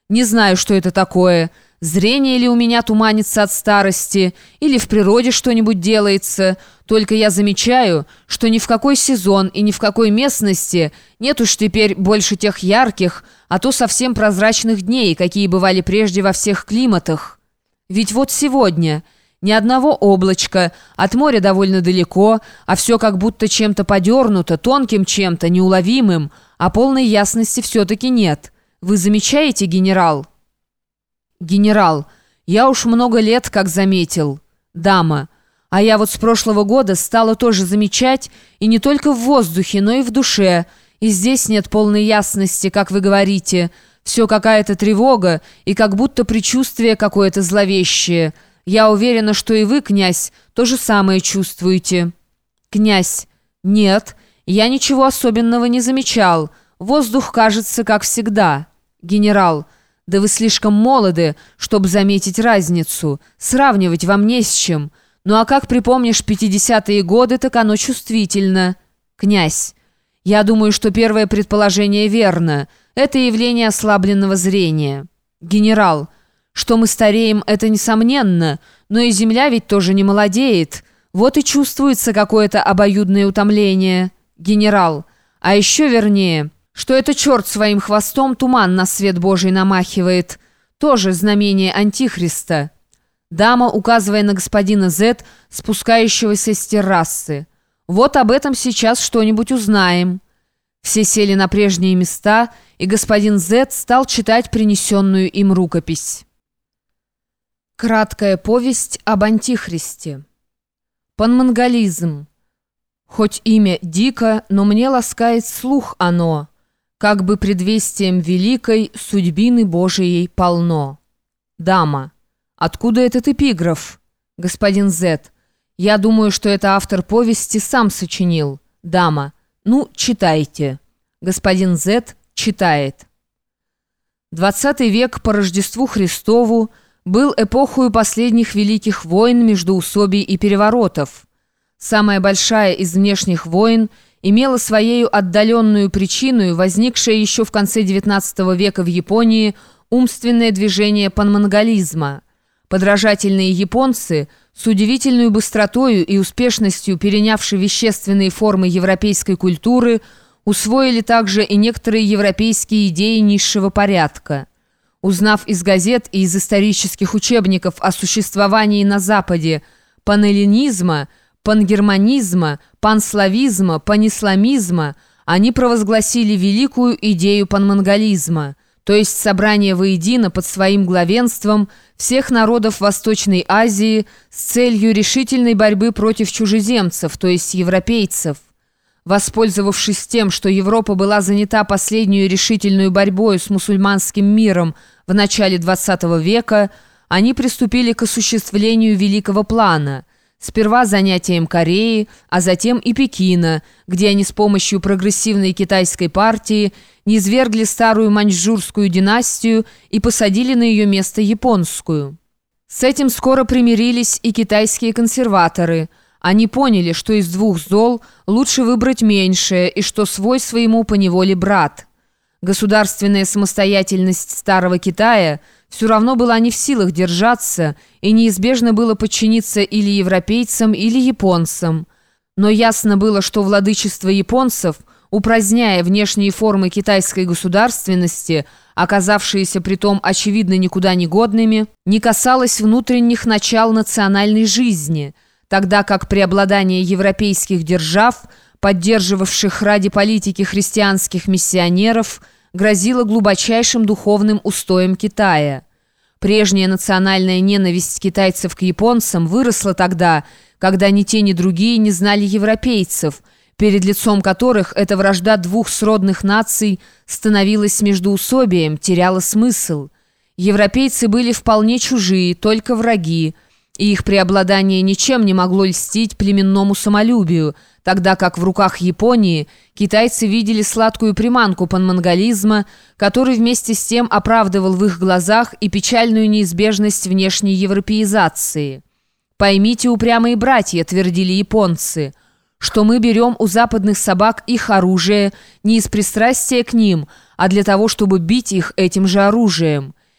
Не знаю, что это такое. Зрение ли у меня туманится от старости, или в природе что-нибудь делается. Только я замечаю, что ни в какой сезон и ни в какой местности нет уж теперь больше тех ярких, а то совсем прозрачных дней, какие бывали прежде во всех климатах. Ведь вот сегодня ни одного облачка, от моря довольно далеко, а все как будто чем-то подернуто, тонким чем-то, неуловимым, а полной ясности все-таки нет. Вы замечаете, генерал? Генерал: я уж много лет как заметил. Дама: а я вот с прошлого года стала тоже замечать, и не только в воздухе, но и в душе. И здесь нет полной ясности, как вы говорите. Все какая-то тревога и как будто предчувствие какое-то зловещее. Я уверена, что и вы, князь, то же самое чувствуете. Князь: нет, я ничего особенного не замечал. Воздух кажется, как всегда. Генерал: да вы слишком молоды, чтобы заметить разницу. Сравнивать вам не с чем. Ну а как припомнишь 50-е годы, так оно чувствительно. Князь: я думаю, что первое предположение верно. Это явление ослабленного зрения. Генерал: что мы стареем, это несомненно, но и земля ведь тоже не молодеет. Вот и чувствуется какое-то обоюдное утомление. Генерал: а еще вернее, что это черт своим хвостом туман на свет Божий намахивает. Тоже знамение Антихриста. Дама, указывая на господина З, спускающегося с террасы: вот об этом сейчас что-нибудь узнаем. Все сели на прежние места, и господин З стал читать принесенную им рукопись. Краткая повесть об Антихристе. Панмонголизм. Хоть имя дико, но мне ласкает слух оно, как бы предвестием великой судьбины Божией полно. Дама: откуда этот эпиграф? Господин З: я думаю, что это автор повести сам сочинил. Дама: ну, читайте. Господин З читает. 20 век по Рождеству Христову был эпохою последних великих войн, междоусобий и переворотов. Самая большая из внешних войн имела своею отдаленную причину, возникшее еще в конце XIX века в Японии, умственное движение панмонголизма. Подражательные японцы, с удивительной быстротою и успешностью перенявшие вещественные формы европейской культуры, усвоили также и некоторые европейские идеи низшего порядка. Узнав из газет и из исторических учебников о существовании на Западе панэллинизма, пангерманизма, панславизма, панисламизма, они провозгласили великую идею панмонголизма, то есть собрание воедино под своим главенством всех народов Восточной Азии с целью решительной борьбы против чужеземцев, то есть европейцев. Воспользовавшись тем, что Европа была занята последнюю решительную борьбой с мусульманским миром в начале XX века, они приступили к осуществлению великого плана. Сперва занятием Кореи, а затем и Пекина, где они с помощью прогрессивной китайской партии низвергли старую маньчжурскую династию и посадили на ее место японскую. С этим скоро примирились и китайские консерваторы. Они поняли, что из двух зол лучше выбрать меньшее, и что свой своему поневоле брат. Государственная самостоятельность старого Китая все равно была не в силах держаться, и неизбежно было подчиниться или европейцам, или японцам. Но ясно было, что владычество японцев, упраздняя внешние формы китайской государственности, оказавшиеся притом очевидно никуда не годными, не касалось внутренних начал национальной жизни, тогда как преобладание европейских держав, поддерживавших ради политики христианских миссионеров, грозило глубочайшим духовным устоем Китая. Прежняя национальная ненависть китайцев к японцам выросла тогда, когда ни те, ни другие не знали европейцев, перед лицом которых эта вражда двух сродных наций становилась междоусобием, теряла смысл. Европейцы были вполне чужие, только враги, и их преобладание ничем не могло льстить племенному самолюбию, тогда как в руках Японии китайцы видели сладкую приманку панмонголизма, который вместе с тем оправдывал в их глазах и печальную неизбежность внешней европеизации. «Поймите, упрямые братья», — твердили японцы, «что мы берем у западных собак их оружие не из пристрастия к ним, а для того, чтобы бить их этим же оружием.